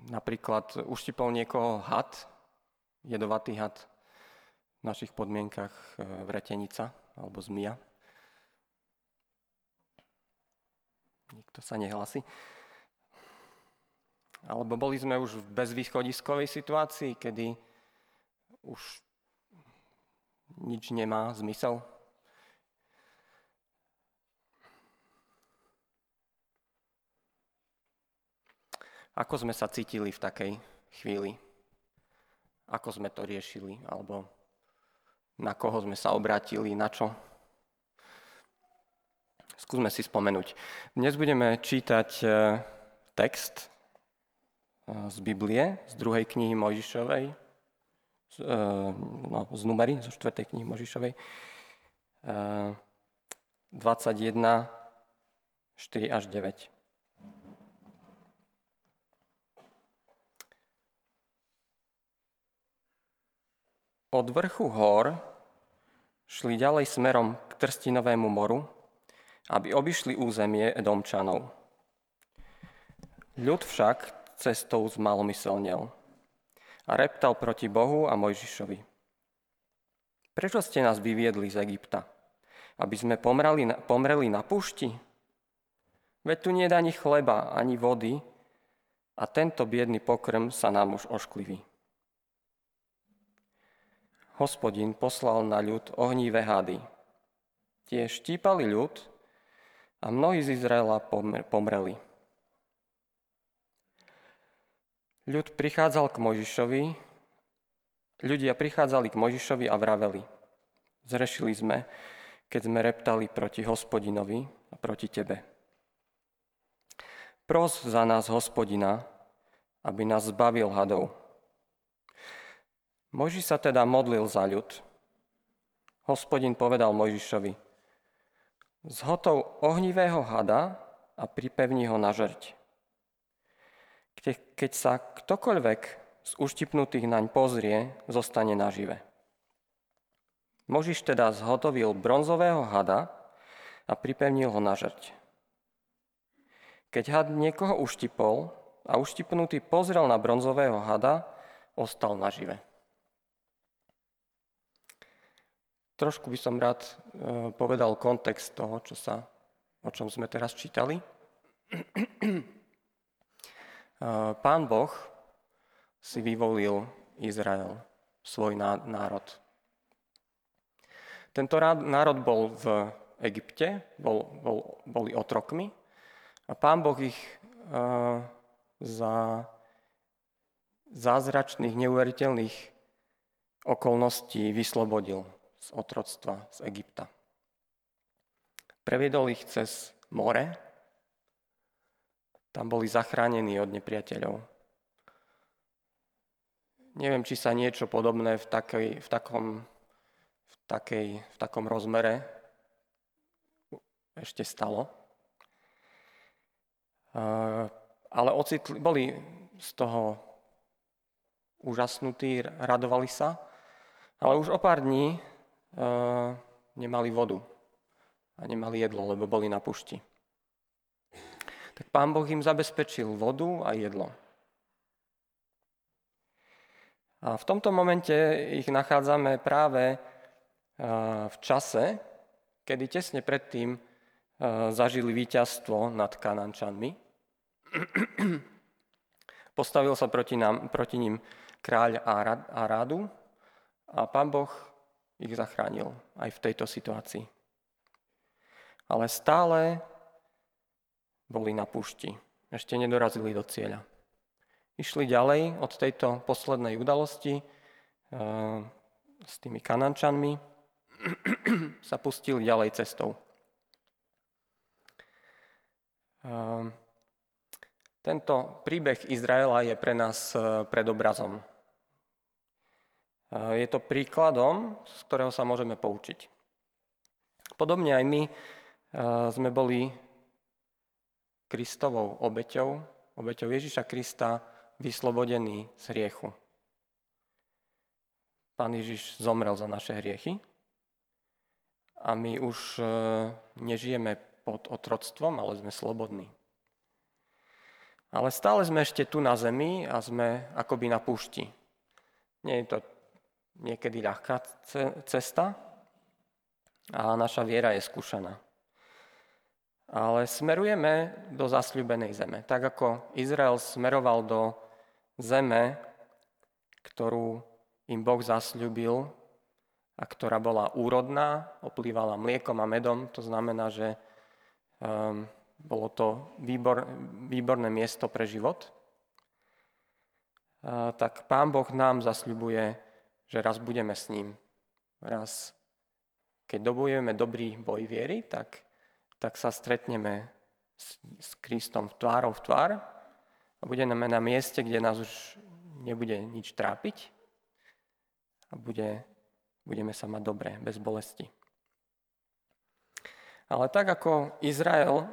napríklad uštipol niekoho had, jedovatý had, v našich podmienkach vretenica alebo zmija. Nikto sa nehlási. Alebo boli sme už v bezvýchodiskovej situácii, kedy už nič nemá zmysel. Ako sme sa cítili v takej chvíli? Ako sme to riešili? Alebo na koho sme sa obrátili? Na čo? Skúsme si spomenúť. Dnes budeme čítať text z Biblie, z 2. knihy Mojžišovej, z Númery, zo 4. knihy Mojžišovej, 21, 4 až 9. Od vrchu hor šli ďalej smerom k Trstinovému moru, aby obišli územie Edomčanov. Ľud však cestou zmalomyselnel a reptal proti Bohu a Mojžišovi. Prečo ste nás vyviedli z Egypta? Aby sme pomreli na púšti? Veď tu nie je ani chleba, ani vody a tento biedný pokrm sa nám už oškliví. Hospodin poslal na ľud ohnivé hady. Tie štípali ľud a mnohí z Izraela pomreli. Ľudia prichádzali k Mojžišovi a vraveli: Zrešili sme, keď sme reptali proti Hospodinovi a proti tebe. Pros za nás Hospodina, aby nás zbavil hadov. Mojžiš sa teda modlil za ľud. Hospodin povedal Mojžišovi: Zhotov ohnivého hada a pripevni ho na žrť. Keď sa ktokoľvek z uštipnutých naň pozrie, zostane nažive. Mojžiš teda zhotovil bronzového hada a pripevnil ho na žrť. Keď had niekoho uštipol a uštipnutý pozrel na bronzového hada, ostal nažive. Trošku by som rád povedal kontext toho, o čom sme teraz čítali. Pán Boh si vyvolil Izrael, svoj národ. Tento národ bol v Egypte, boli otrokmi a Pán Boh ich za zázračných, neuveriteľných okolností vyslobodil z otroctva z Egypta. Previedol ich cez more, tam boli zachránení od nepriateľov. Neviem, či sa niečo podobné v takom rozmere ešte stalo. Ale boli z toho úžasnutí, radovali sa, ale už o pár dní nemali vodu a nemali jedlo, lebo boli na pušti. Tak Pán Boh im zabezpečil vodu a jedlo. A v tomto momente ich nachádzame práve v čase, kedy tesne predtým zažili víťazstvo nad Kanánčanmi. Postavil sa proti ním kráľ Arádu a Pán Boh ich zachránil aj v tejto situácii. Ale stále boli na púšti. Ešte nedorazili do cieľa. Išli ďalej od tejto poslednej udalosti s tými Kanánčanmi, sa pustili ďalej cestou. Tento príbeh Izraela je pre nás predobrazom. Je to príkladom, z ktorého sa môžeme poučiť. Podobne aj my sme boli Kristovou obeťou Ježiša Krista vyslobodení z hriechu. Pán Ježiš zomrel za naše hriechy a my už nežijeme pod otroctvom, ale sme slobodní. Ale stále sme ešte tu na zemi a sme akoby na púšti. Nie je to niekedy ľahká cesta a naša viera je skúšaná. Ale smerujeme do zasľúbenej zeme. Tak ako Izrael smeroval do zeme, ktorú im Boh zasľúbil a ktorá bola úrodná, oplývala mliekom a medom, to znamená, že bolo to výborné miesto pre život, tak Pán Boh nám zasľubuje, že raz budeme s ním. Raz, keď dobojujeme dobrý boj viery, tak sa stretneme s Kristom tvárou v tvár a budeme na mieste, kde nás už nebude nič trápiť a budeme sa mať dobre, bez bolesti. Ale tak ako Izrael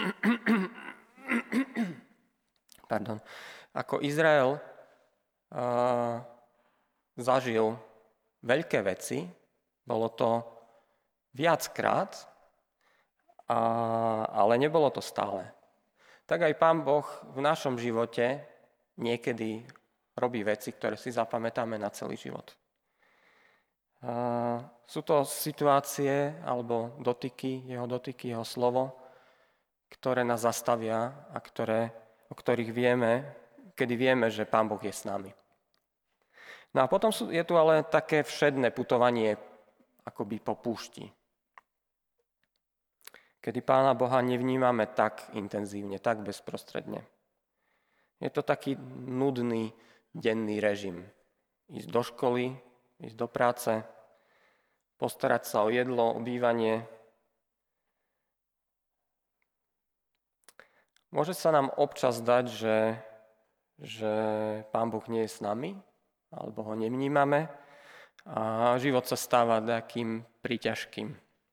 zažil veľké veci, bolo to viackrát, ale nebolo to stále. Tak aj Pán Boh v našom živote niekedy robí veci, ktoré si zapamätáme na celý život. Sú to situácie alebo jeho dotyky, jeho slovo, ktoré nás zastavia a o ktorých kedy vieme, že Pán Boh je s nami. No a potom je tu ale také všedné putovanie akoby po púšti, kedy Pána Boha nevnímame tak intenzívne, tak bezprostredne. Je to taký nudný denný režim. Ísť do školy, ísť do práce, postarať sa o jedlo, o bývanie. Môže sa nám občas zdať, že Pán Boh nie je s nami, alebo ho nevnímame a život sa stáva takým príťažkým.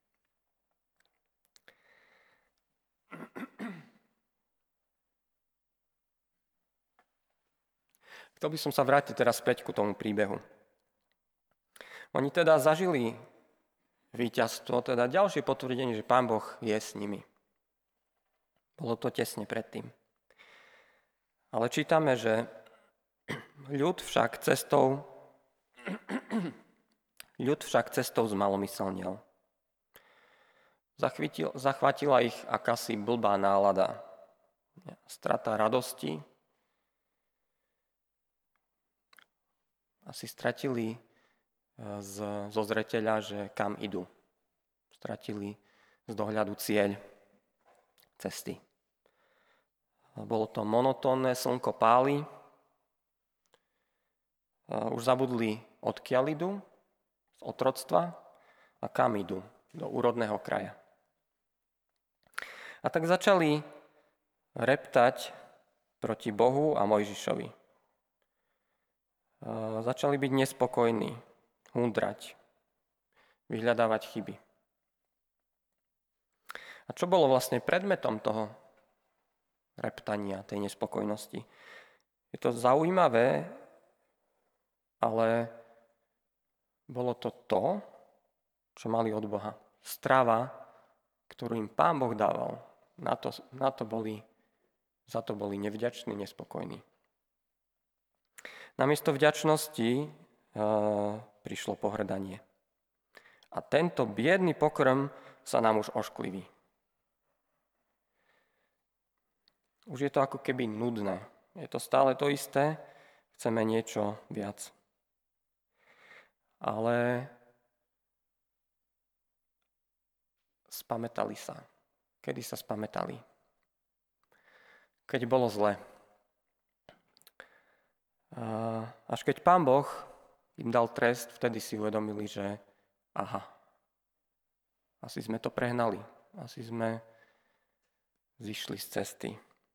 Chcel by som sa vrátiť teraz späť ku tomu príbehu. Oni teda zažili víťazstvo, teda ďalšie potvrdenie, že Pán Boh je s nimi. Bolo to tesne predtým. Ale čítame, že ľud však cestou zmalomyselnil. Zachvátila ich akási blbá nálada, strata radosti. Asi stratili zo zreteľa, že kam idú. Stratili z dohľadu cieľ cesty. Bolo to monotónne, slnko páli. Už zabudli, odkiaľ idú, z otroctva a kam idú, do úrodného kraja. A tak začali reptať proti Bohu a Mojžišovi. Začali byť nespokojní, hundrať, vyhľadávať chyby. A čo bolo vlastne predmetom toho reptania, tej nespokojnosti? Je to zaujímavé, ale bolo to, čo mali od Boha. Strava, ktorú im Pán Boh dával. Za to boli nevďační, nespokojní. Namiesto vďačnosti prišlo pohŕdanie. A tento biedný pokrm sa nám už oškliví. Už je to ako keby nudné. Je to stále to isté, chceme niečo viac. Ale spamätali sa. Kedy sa spamätali? Keď bolo zle. Až keď Pán Boh im dal trest, vtedy si uvedomili, že asi sme to prehnali. Asi sme zišli z cesty.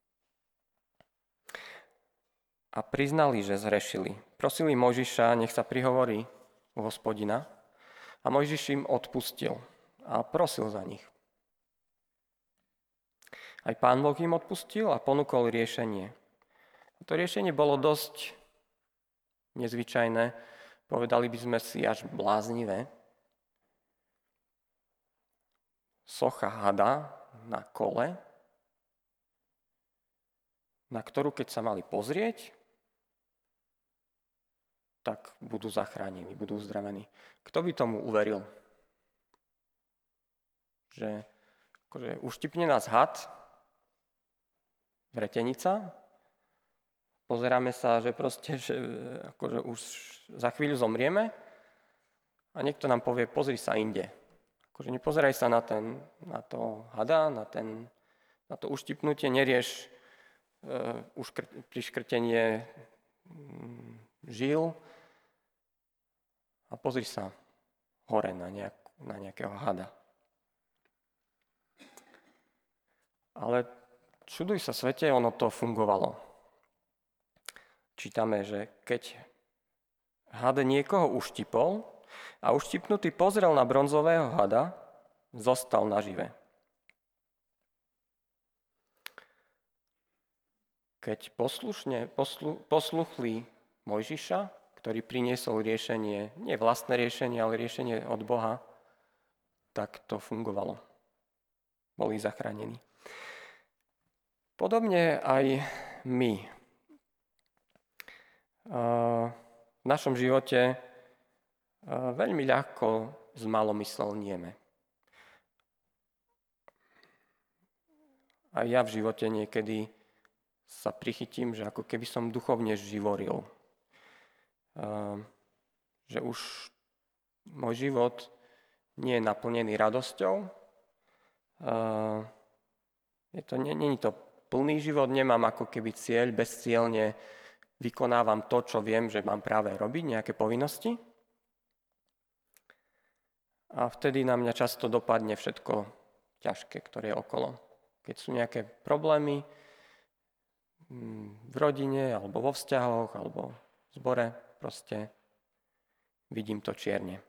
A priznali, že zhrešili. Prosili Mojžiša, nech sa prihovorí u Hospodina. A Mojžiš im odpustil a prosil za nich. Aj Pán Boh im odpustil a ponúkol riešenie. A to riešenie bolo dosť nezvyčajné, povedali by sme si až bláznivé. Socha hada na kole na ktorú keď sa mali pozrieť, tak budú zachránení, budú uzdravení. Kto by tomu uveril? Že akože uštipne nás had, vretenica, pozeráme sa, že proste, že akože už za chvíľu zomrieme a niekto nám povie, pozri sa inde. Akože nepozeraj sa na to hada, na to uštipnutie, nerieš priškrtenie žil a pozri sa hore na nejakého hada. Ale čuduj sa svete, ono to fungovalo. Čítame, že keď had niekoho uštipol a uštipnutý pozrel na bronzového hada, zostal nažive. Keď posluchli Mojžiša, ktorý priniesol riešenie, nie vlastné riešenie, ale riešenie od Boha, tak to fungovalo. Boli zachránení. Podobne aj my. V našom živote veľmi ľahko zmalomyselnieme. A ja v živote niekedy sa prichytím, že ako keby som duchovne živoril. Že už môj život nie je naplnený radosťou. Nie je to plný život, nemám ako keby cieľ, bezcielne vykonávam to, čo viem, že mám práve robiť, nejaké povinnosti. A vtedy na mňa často dopadne všetko ťažké, ktoré je okolo. Keď sú nejaké problémy, v rodine, alebo vo vzťahoch, alebo v zbore, proste vidím to čierne.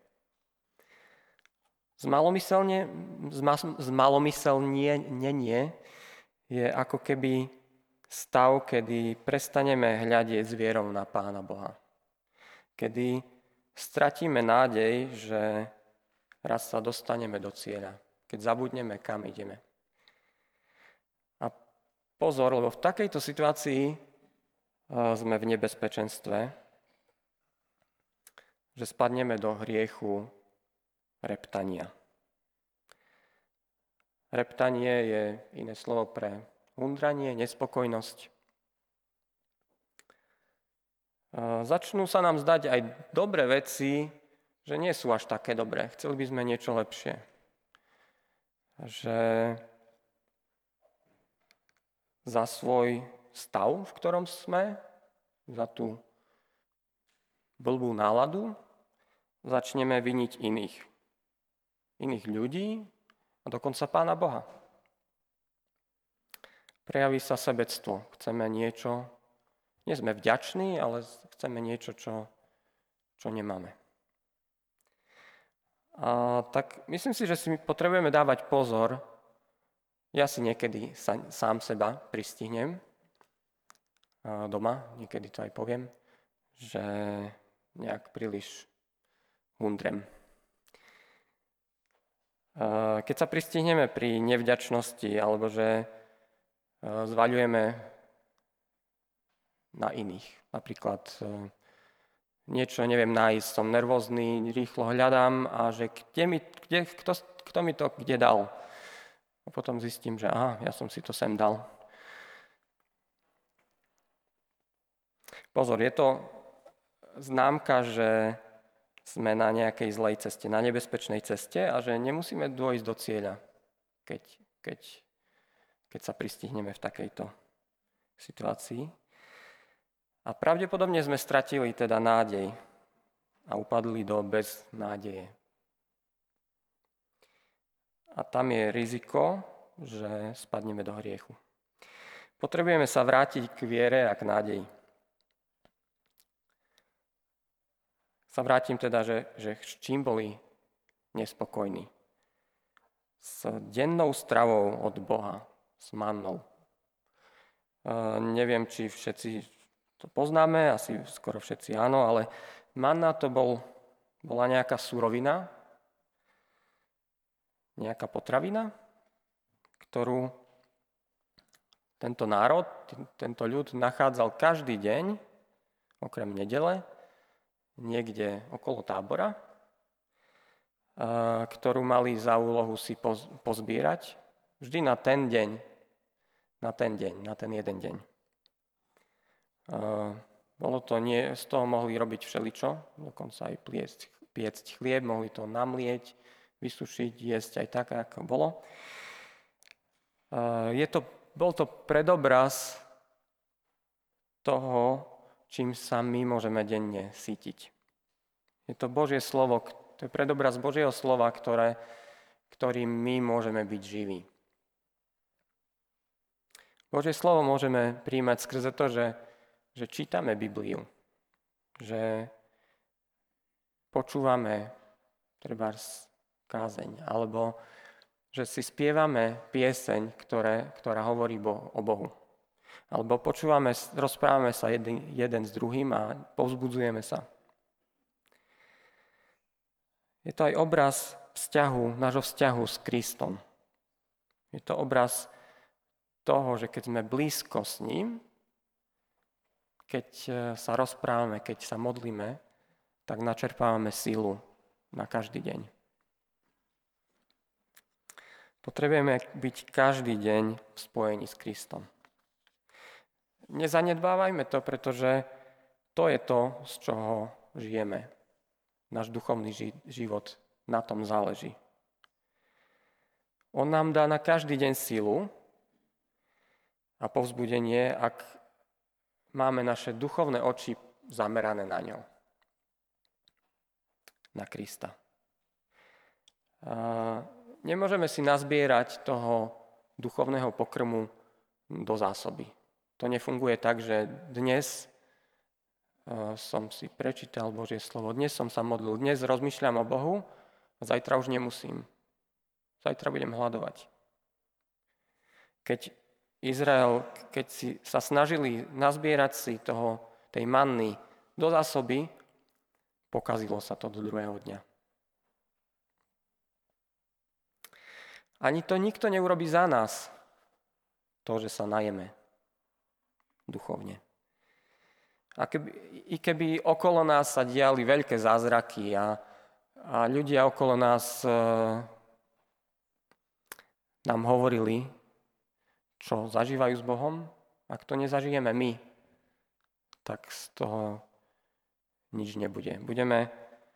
Zmalomyselnenie je ako keby stav, kedy prestaneme hľadieť s vierou na Pána Boha. Kedy stratíme nádej, že raz sa dostaneme do cieľa. Keď zabudneme, kam ideme. Pozor, lebo v takejto situácii sme v nebezpečenstve, že spadneme do hriechu reptania. Reptanie je iné slovo pre hundranie, nespokojnosť. Začnú sa nám zdať aj dobré veci, že nie sú až také dobré. Chceli by sme niečo lepšie. Že za svoj stav, v ktorom sme, za tú blbú náladu, začneme viniť iných ľudí a dokonca Pána Boha. Prejaví sa sebectvo. Chceme niečo, nie sme vďační, ale chceme niečo, čo nemáme. A tak myslím si, že si potrebujeme dávať pozor. Ja si niekedy sám seba pristihnem doma, niekedy to aj poviem, že nejak príliš hundrem. Keď sa pristihneme pri nevďačnosti alebo že zvaľujeme na iných, napríklad niečo neviem nájsť, som nervózny, rýchlo hľadám a že kto mi to kde dal. A potom zistím, že ja som si to sem dal. Pozor, je to známka, že sme na nejakej zlej ceste, na nebezpečnej ceste a že nemusíme dôjsť do cieľa, keď sa pristihneme v takejto situácii. A pravdepodobne sme stratili teda nádej a upadli do beznádeje. A tam je riziko, že spadneme do hriechu. Potrebujeme sa vrátiť k viere a k nádeji. Sa vrátim teda, že s čím boli nespokojní. S dennou stravou od Boha, s mannou. Neviem, či všetci to poznáme, asi skoro všetci áno, ale manna to bola nejaká surovina, nejaká potravina, ktorú tento národ, tento ľud nachádzal každý deň, okrem nedele, niekde okolo tábora, ktorú mali za úlohu si pozbierať vždy na ten deň, na ten jeden deň. Bolo to nie, z toho mohli robiť všeličo, dokonca aj piecť chlieb, mohli to namlieť, vysušiť, jesť aj tak, ako bolo. Bol to predobraz toho, čím sa my môžeme denne sítiť. Je to Božie slovo, to je predobraz Božieho slova, ktorým my môžeme byť živí. Božie slovo môžeme príjmať skrze to, že čítame Bibliu, že počúvame trebárs kázeň, alebo že si spievame pieseň, ktorá hovorí o Bohu. Alebo rozprávame sa jeden s druhým a povzbudzujeme sa. Je to aj obraz nášho vzťahu s Kristom. Je to obraz toho, že keď sme blízko s ním, keď sa rozprávame, keď sa modlíme, tak načerpávame silu na každý deň. Potrebujeme byť každý deň v spojení s Kristom. Nezanedbávajme to, pretože to je to, z čoho žijeme. Náš duchovný život na tom záleží. On nám dá na každý deň silu a povzbudenie, ak máme naše duchovné oči zamerané na ňo. Na Krista. Nemôžeme si nazbierať toho duchovného pokrmu do zásoby. To nefunguje tak, že dnes som si prečítal Božie slovo, dnes som sa modlil, dnes rozmýšľam o Bohu a zajtra už nemusím. Zajtra budem hľadovať. Keď Izrael, keď sa snažili nazbierať si tej manny do zásoby, pokazilo sa to do druhého dňa. Ani to nikto neurobí za nás, to, že sa najeme duchovne. A keby okolo nás sa diali veľké zázraky a ľudia okolo nás nám hovorili, čo zažívajú s Bohom, ak to nezažijeme my, tak z toho nič nebude. Budeme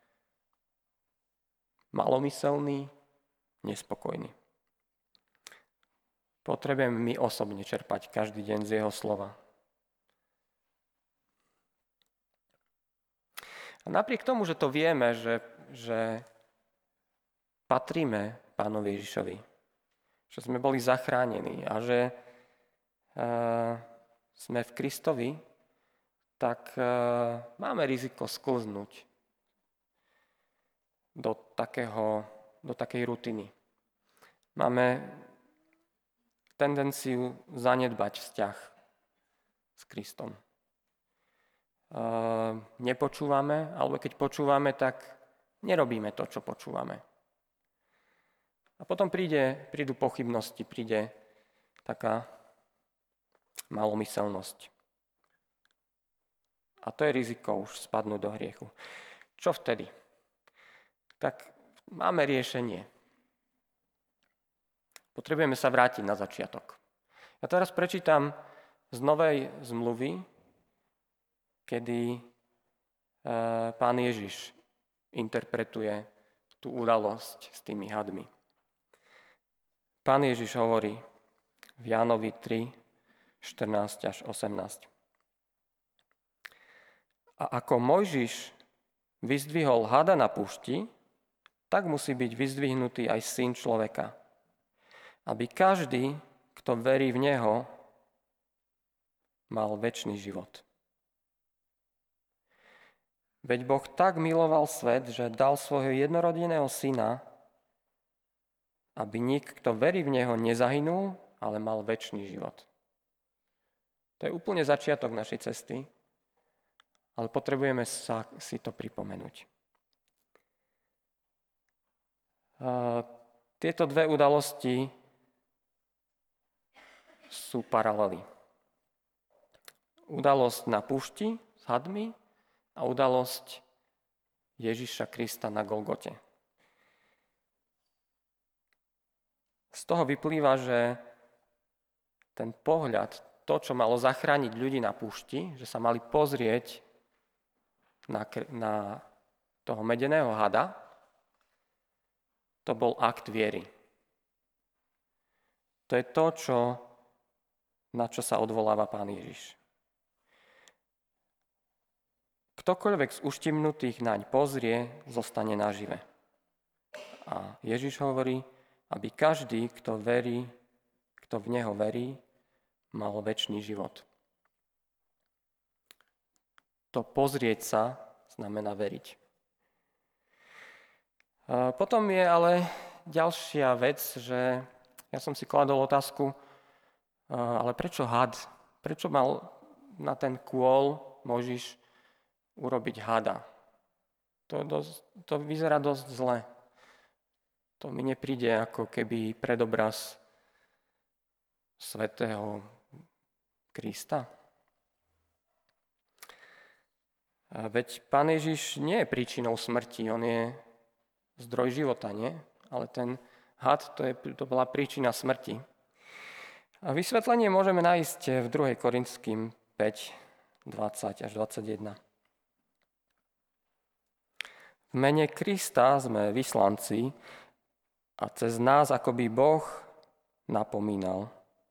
malomyselní, nespokojní. Potrebujeme my osobne čerpať každý deň z jeho slova. A napriek tomu, že to vieme, že patríme Pánovi Ježišovi, že sme boli zachránení a že sme v Kristovi, tak máme riziko sklznúť do takej rutiny. Máme tendenciu zanedbať vzťah s Kristom. Nepočúvame, alebo keď počúvame, tak nerobíme to, čo počúvame. A potom prídu pochybnosti, príde taká malomyselnosť. A to je riziko už spadnúť do hriechu. Čo vtedy? Tak máme riešenie. Potrebujeme sa vrátiť na začiatok. Ja teraz prečítam z Novej zmluvy, kedy Pán Ježiš interpretuje tú udalosť s tými hadmi. Pán Ježiš hovorí v Jánovi 3, 14 až 18. A ako Mojžiš vyzdvihol hada na púšti, tak musí byť vyzdvihnutý aj Syn človeka. Aby každý, kto verí v Neho, mal večný život. Veď Boh tak miloval svet, že dal svojho jednorodeného Syna, aby nik, kto verí v Neho, nezahynul, ale mal večný život. To je úplne začiatok našej cesty, ale potrebujeme si to pripomenúť. Tieto dve udalosti sú paralely. Udalosť na púšti s hadmi a udalosť Ježiša Krista na Golgote. Z toho vyplýva, že ten pohľad, to, čo malo zachrániť ľudí na púšti, že sa mali pozrieť na toho medeného hada, to bol akt viery. To je to, na čo sa odvoláva Pán Ježiš. Ktokoľvek z uštimnutých naň pozrie, zostane nažive. A Ježiš hovorí, aby každý, kto v Neho verí, mal večný život. To pozrieť sa znamená veriť. Potom je ale ďalšia vec, že ja som si kladol otázku, ale prečo had? Prečo mal na ten kôl Mojžiš urobiť hada? To vyzerá dosť zle. To mi nepríde ako keby predobraz svätého Krista. Veď Pán Ježiš nie je príčinou smrti, on je zdroj života, nie? Ale ten had, to bola príčina smrti. A vysvetlenie môžeme nájsť v 2. Korinským 5, 20 až 21. V mene Krista sme vyslanci a cez nás akoby Boh napomínal.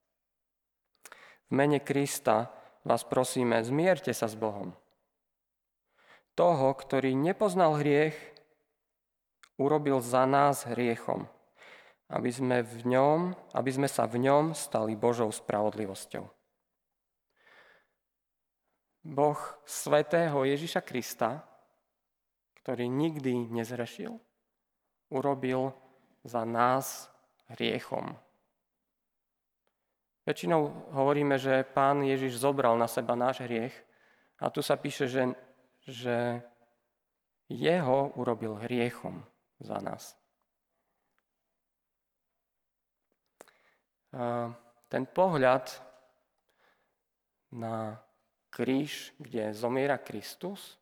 V mene Krista vás prosíme, zmierte sa s Bohom. Toho, ktorý nepoznal hriech, urobil za nás hriechom, aby sme sa v ňom stali Božou spravodlivosťou. Boh svätého Ježiša Krista, ktorý nikdy nezrešil, urobil za nás hriechom. Väčšinou hovoríme, že Pán Ježiš zobral na seba náš hriech a tu sa píše, že jeho urobil hriechom za nás. Ten pohľad na kríž, kde zomiera Kristus,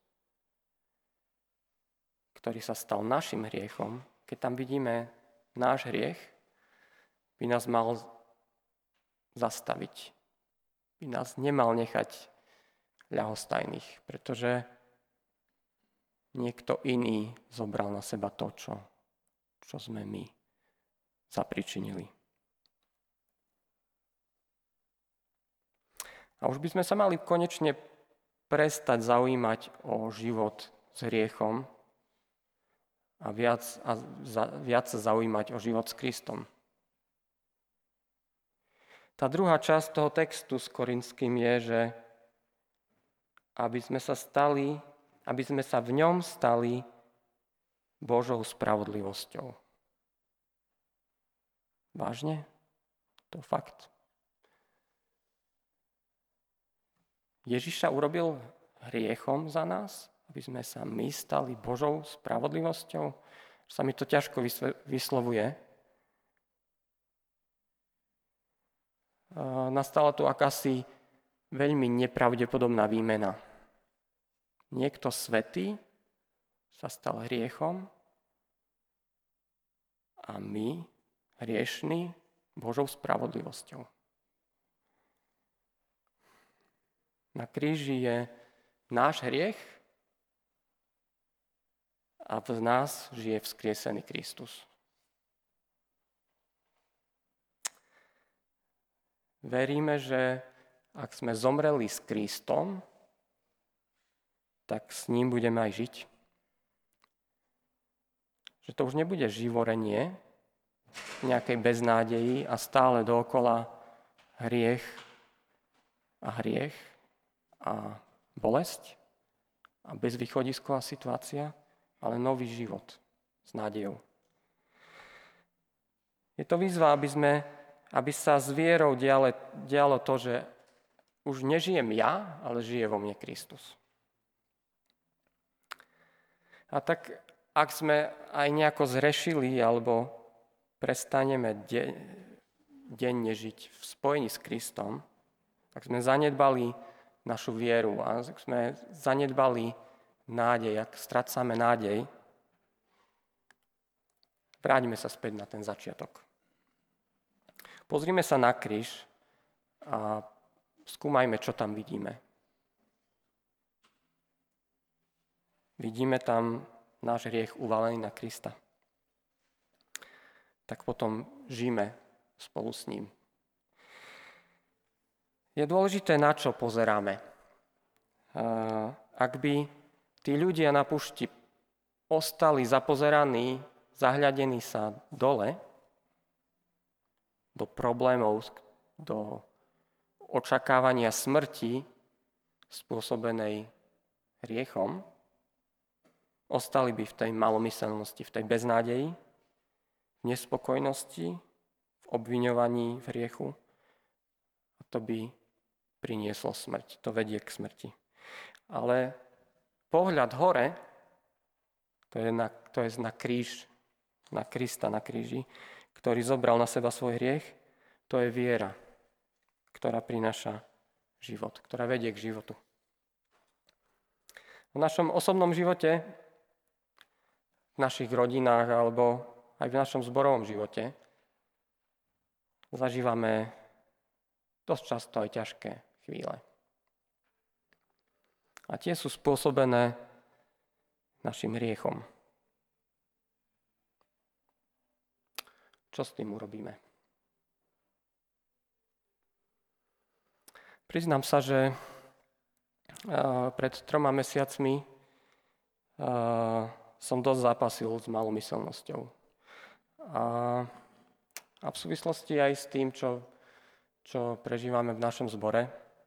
ktorý sa stal našim hriechom, keď tam vidíme náš hriech, by nás mal zastaviť. By nás nemal nechať ľahostajných, pretože niekto iný zobral na seba to, čo sme my zapričinili. A už by sme sa mali konečne prestať zaujímať o život s hriechom a viac sa zaujímať o život s Kristom. Tá druhá časť toho textu s Korinským je, že aby sme sa v ňom stali Božou spravodlivosťou. Vážne? To fakt. Ježiš sa urobil hriechom za nás, aby sme sa my stali Božou spravodlivosťou. Sa mi to ťažko vyslovuje. Nastala tu akási veľmi nepravdepodobná výmena. Niekto svätý sa stal hriechom a my, hriešní, Božou spravodlivosťou. Na kríži je náš hriech a v nás žije vzkriesený Kristus. Veríme, že ak sme zomreli s Kristom, tak s ním budeme aj žiť. Že to už nebude živorenie nejakej beznádeji a stále dookola hriech a bolesť a bezvýchodisková situácia, ale nový život s nádejou. Je to výzva, aby sa s vierou dialo to, že už nežijem ja, ale žije vo mne Kristus. A tak, ak sme aj nejako zrešili alebo prestaneme denne žiť v spojení s Kristom, ak sme zanedbali našu vieru a ak sme zanedbali nádej, ak strácame nádej, vráťme sa späť na ten začiatok. Pozrime sa na kríž a skúmajme, čo tam vidíme. Vidíme tam náš hriech uvalený na Krista. Tak potom žijeme spolu s ním. Je dôležité, na čo pozeráme. Ak by tí ľudia na púšti ostali zapozeraní, zahľadení sa dole, do problémov, do očakávania smrti spôsobenej hriechom, ostali by v tej malomyselnosti, v tej beznádeji, v nespokojnosti, v obviňovaní v hriechu. A to by prinieslo smrť. To vedie k smrti. Ale pohľad hore, to je na kríž, na Krista na kríži, ktorý zobral na seba svoj hriech, to je viera, ktorá prináša život, ktorá vedie k životu. V našom osobnom živote, v našich rodinách alebo aj v našom zborovom živote zažívame dosť často aj ťažké chvíle. A tie sú spôsobené našim hriechom. Čo s tým urobíme? Priznám sa, že pred 3 mesiacmi som dosť zápasil s malomyselnosťou. A v súvislosti aj s tým, čo prežívame v našom zbore,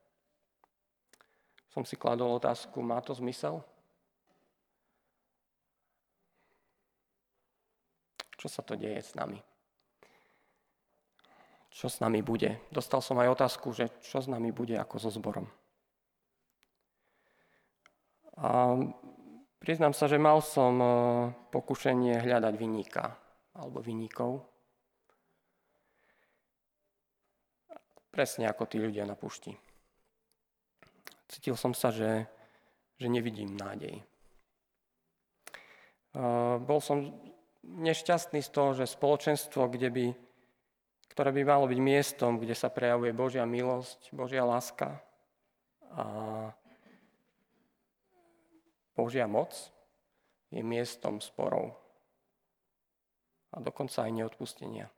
som si kladol otázku, má to zmysel? Čo sa to deje s nami? Čo s nami bude? Dostal som aj otázku, že čo s nami bude ako so zborom. A priznám sa, že mal som pokušenie hľadať vinníka alebo vinníkov. Presne ako tí ľudia na púšti. Cítil som sa, že nevidím nádej. Bol som nešťastný z toho, že spoločenstvo, ktoré by malo byť miestom, kde sa prejavuje Božia milosť, Božia láska a Božia moc, je miestom sporov a dokonca aj neodpustenia.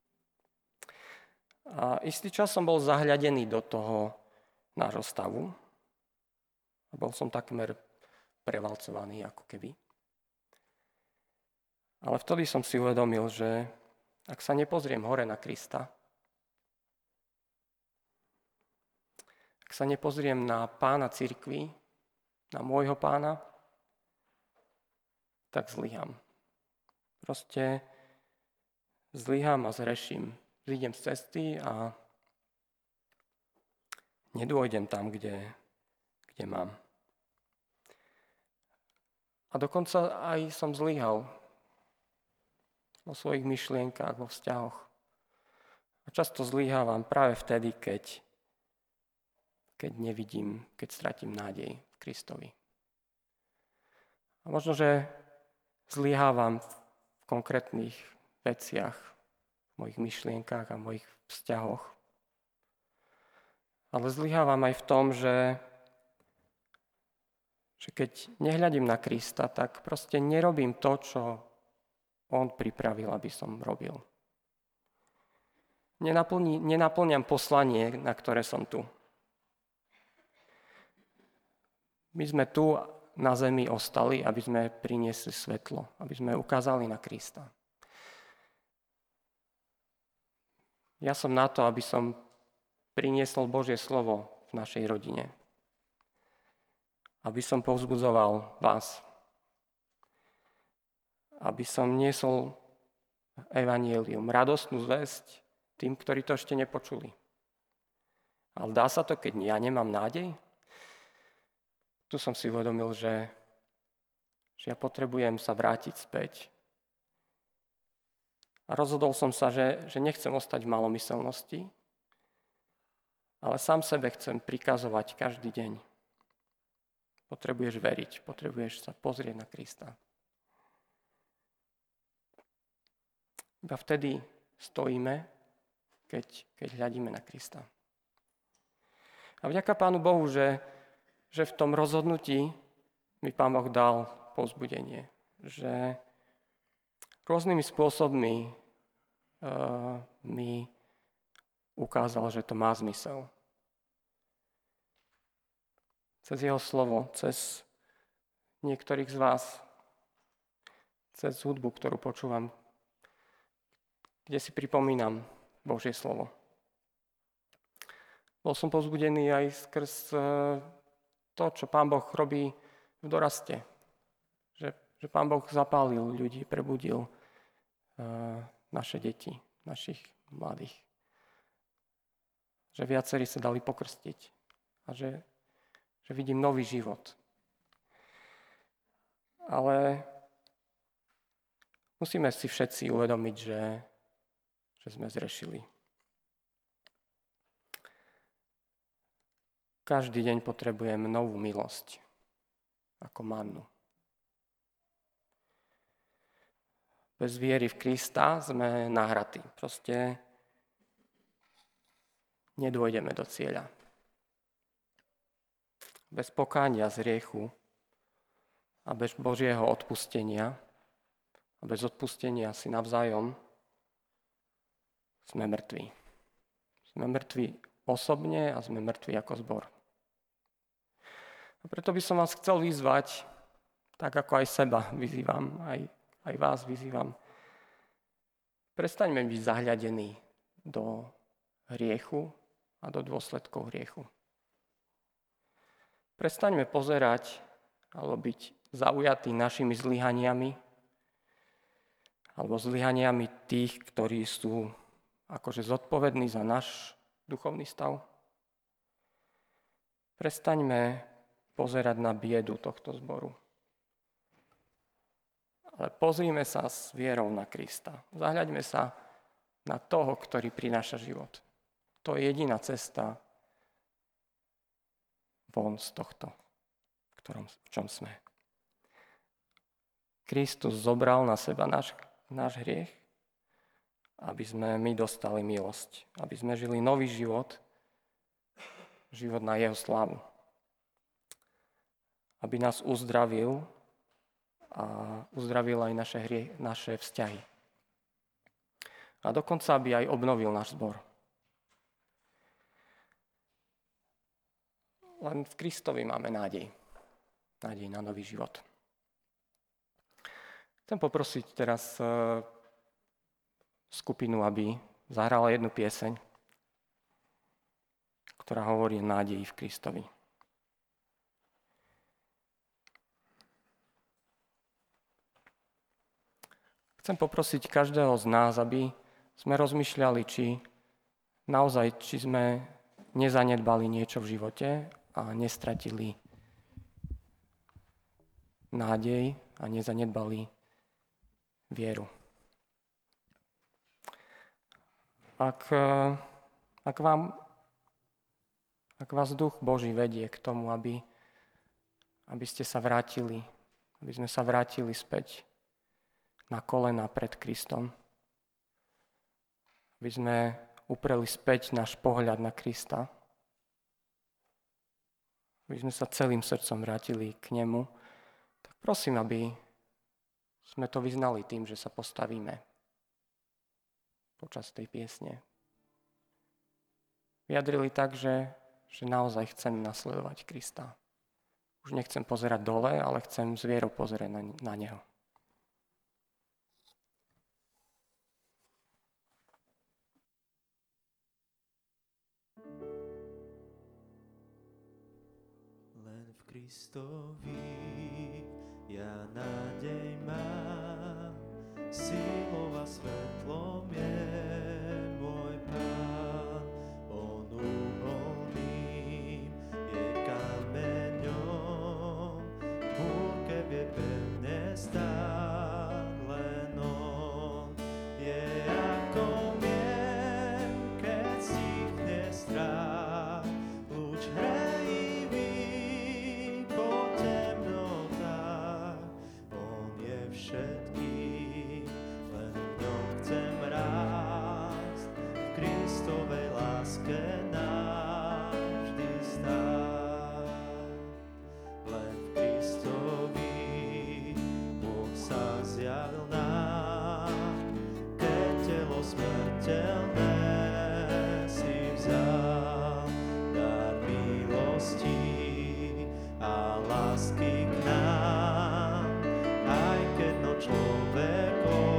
A istý čas som bol zahľadený do toho nášho stavu a bol som takmer prevalcovaný ako keby. Ale vtedy som si uvedomil, že ak sa nepozriem hore na Krista, ak sa nepozriem na pána cirkvi, na môjho pána, tak zlyham. Proste zlyham a zhreším. Zídem z cesty a nedôjdem tam, kde mám. A dokonca aj som zlyhal vo svojich myšlienkách, vo vzťahoch. A často zlyhávam práve vtedy, keď nevidím, keď stratím nádej v Kristovi. A možno, že zlyhávam v konkrétnych veciach, v mojich myšlienkách a v mojich vzťahoch. Ale zlyhávam aj v tom, že keď nehľadím na Krista, tak proste nerobím to, čo on pripravil, aby som robil. Nenaplňam poslanie, na ktoré som tu. My sme tu na zemi ostali, aby sme priniesli svetlo, aby sme ukázali na Krista. Ja som na to, aby som priniesol Božie slovo v našej rodine. Aby som povzbudzoval vás. Aby som niesol evanjelium, radostnú zvesť tým, ktorí to ešte nepočuli. Ale dá sa to, keď ja nemám nádej? Tu som si uvedomil, že ja potrebujem sa vrátiť späť A rozhodol som sa, že nechcem ostať v malomyselnosti, ale sám sebe chcem prikazovať každý deň. Potrebuješ veriť, potrebuješ sa pozrieť na Krista. Iba vtedy stojíme, keď hľadíme na Krista. A vďaka Pánu Bohu, že v tom rozhodnutí mi Pán Boh dal povzbudenie, že rôznymi spôsobmi mi ukázal, že to má zmysel. Cez jeho slovo, cez niektorých z vás, cez hudbu, ktorú počúvam, kde si pripomínam Božie slovo. Bol som povzbudený aj skrz to, čo Pán Boh robí v doraste. Že Pán Boh zapálil ľudí, prebudil naše deti, našich mladých. Že viacerí sa dali pokrstiť a že vidím nový život. Ale musíme si všetci uvedomiť, že sme zrešili. Každý deň potrebujem novú milosť, ako mannu. Bez viery v Krista sme nahratí. Proste nedôjdeme do cieľa. Bez pokánia z hriechu a bez Božieho odpustenia a bez odpustenia si navzájom sme mŕtvi. Sme mŕtvi osobne a sme mŕtvi ako zbor. A preto by som vás chcel vyzvať, tak ako aj seba vyzývam, aj vás vyzývam. Prestaňme byť zahľadení do hriechu a do dôsledkov hriechu. Prestaňme pozerať alebo byť zaujatí našimi zlyhaniami alebo zlyhaniami tých, ktorí sú akože zodpovední za náš duchovný stav. Prestaňme pozerať na biedu tohto zboru. Ale pozrime sa s vierou na Krista. Zahľaďme sa na toho, ktorý prináša život. To je jediná cesta von z tohto, v čom sme. Kristus zobral na seba náš hriech, aby sme my dostali milosť, aby sme žili nový život na jeho slávu. Aby nás uzdravil a uzdravil aj naše vzťahy. A dokonca aby aj obnovil náš zbor. Len v Kristovi máme nádej. Nádej na nový život. Chcem poprosiť teraz skupinu, aby zahrala jednu pieseň, ktorá hovorí o nádeji v Kristovi. Chcem poprosiť každého z nás, aby sme rozmýšľali, či sme nezanedbali niečo v živote a nestratili nádej a nezanedbali vieru. Ak vás Duch Boží vedie k tomu, aby ste sa vrátili, aby sme sa vrátili späť na kolena pred Kristom, aby sme upreli späť náš pohľad na Krista, aby sme sa celým srdcom vrátili k nemu, tak prosím, aby sme to vyznali tým, že sa postavíme počas tej piesne. Vyjadrili tak, že naozaj chcem nasledovať Krista. Už nechcem pozerať dole, ale chcem s vierou pozerať na Neho. Len v Kristovi ja nádej mám, silou a svetlom je môj Pán. On uholným je kameňom, v búrke vie pevne stáť, len on je lásky k nám, aj keď no človek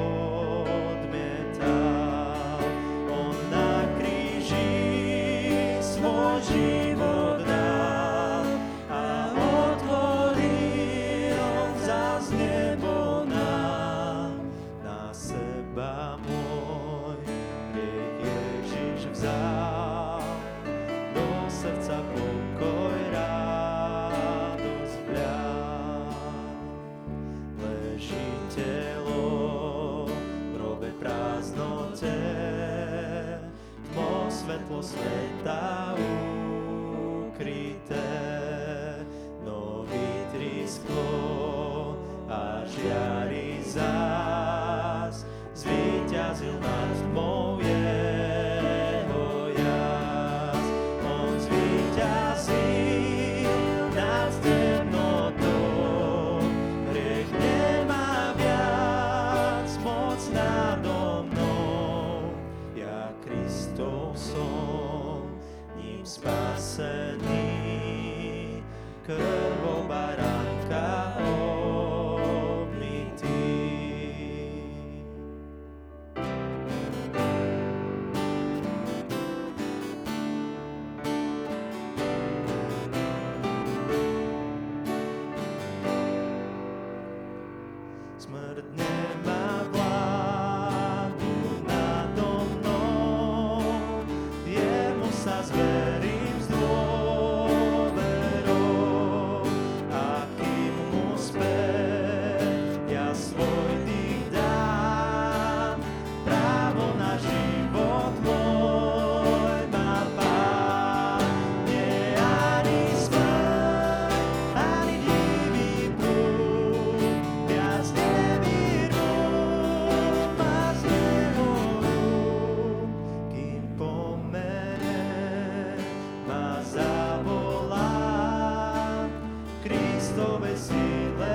odmietal. On na kríži svoj život dal a otvoril zas nebo nám. Na seba môj hriech Ježiš vzal, do srdca pokoj, radosť vlial. Leží telo v hrobe prázdnote, tmou svetlo sveta ukryté, no vytrí sklo a žiari zás, zvíťazil nad tmou jeho jas. On zvíťazil nad temnotou, hriech nemá viac moc nado mnou. Ja Kristov som, ním spasený, krvou baránka obmytý. Smrť nemá vládu nado mnou, jemu sa zverím s dôverou, a kým mu späť ja svoj dých dám, právo na život môj má Pán. Nie ani smrť, ani divý prúd, viac nevýrú ma z neho rúk. Kým po mene ma zavolá, Kristovej sile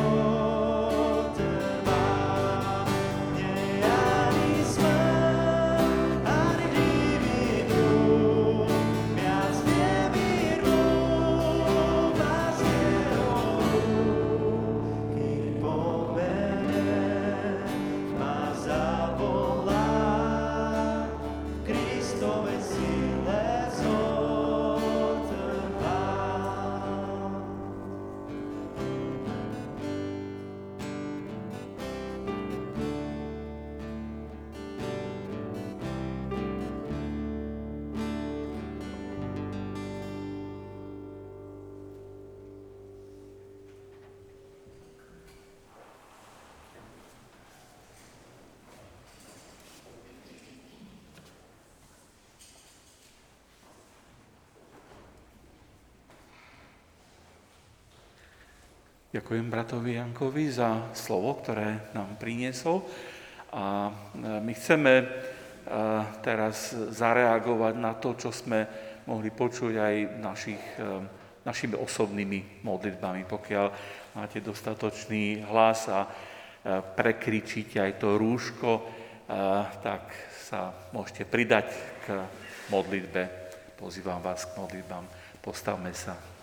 zotrvá. Nie ani smrť, ani divý prúd, viac nevýrú ma z neho rúk. Kým po mene ma zavolá, Kristovej sile zotrvá. Ďakujem bratovi Jankovi za slovo, ktoré nám priniesol. A my chceme teraz zareagovať na to, čo sme mohli počuť aj našimi osobnými modlitbami. Pokiaľ máte dostatočný hlas a prekričíte aj to rúško, tak sa môžete pridať k modlitbe. Pozývam vás k modlitbám. Postavme sa.